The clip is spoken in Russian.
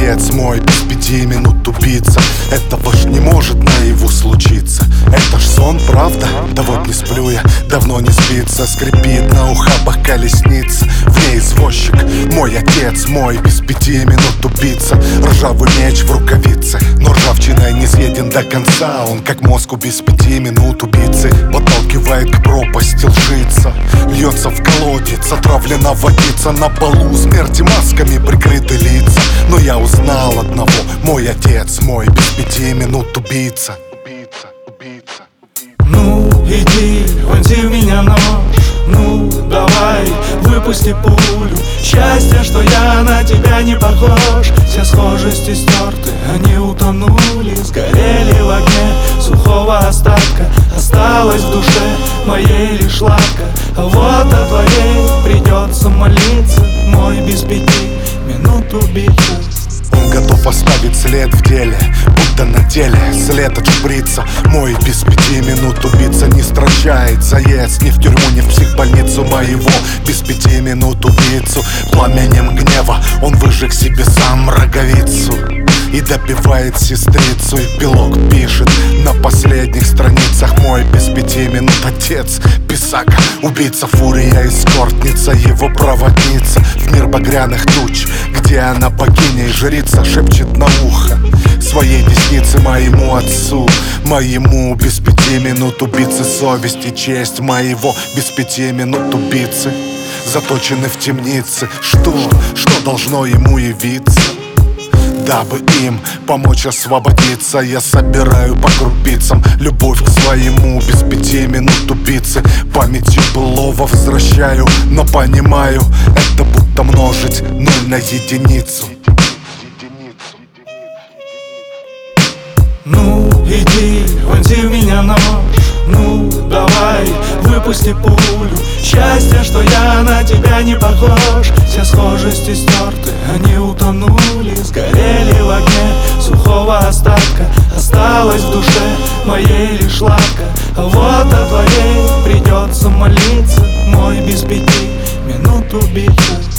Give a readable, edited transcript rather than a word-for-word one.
отец мой, без 5 минут убийца. Этого ж не может наяву случиться. Это ж сон, правда? Да вот не сплю я, давно не спится. Скрипит на ухабах колесница, в ней извозчик, мой отец мой, без 5 минут убийца. Ржавый меч в рукавице, но ржавчиной не съеден до конца. Он как мозгу без 5 минут убийцы подталкивает к пропасти, лжица. Льется в колодец, отравлена водица. На полу смерти масками прикрыты лица. Но я узнал одного, мой отец мой, без 5 минут убийца. Ну иди, вонзи в меня нож. Ну давай, выпусти пулю. Счастье, что я на тебя не похож. Все схожести стерты, они утонули, сгорели в огне сухого остатка. Осталась в душе моей лишь лапка. Вот о твоей придется молиться, мой без 5 минут убийца. Он готов оставить след в деле, будто на теле след от шприца. Мой без 5 минут убийца не стращает заец ни в тюрьму, ни в психбольницу моего без 5 минут убийцу. Пламенем гнева он выжег себе сам роговицу и добивает сестрицу. Эпилог пишет на последних страницах мой без 5 минут отец писака. Убийца, фурия, эскортница, его проводница в мир багряных туч, где она богиня и жрица шепчет на ухо своей десницы моему отцу. Моему без 5 минут убийцы совесть и честь моего без 5 минут убийцы заточены в темнице. Что должно ему явиться, дабы им помочь освободиться? Я собираю по крупицам любовь к своему без 5 минут убийцы. Памятью былого возвращаю, но понимаю, это будто множить 0 на единицу. Ну иди, вонзи в меня нож. Ну давай, выпусти пулю. Счастье, что я на тебя не похож. Все схожести стерты, они утонули, сгорели в огне сухого остатка. Осталась в душе моей лишь лапка. Вот о твоей придется молиться, мой без 5 минут убийца.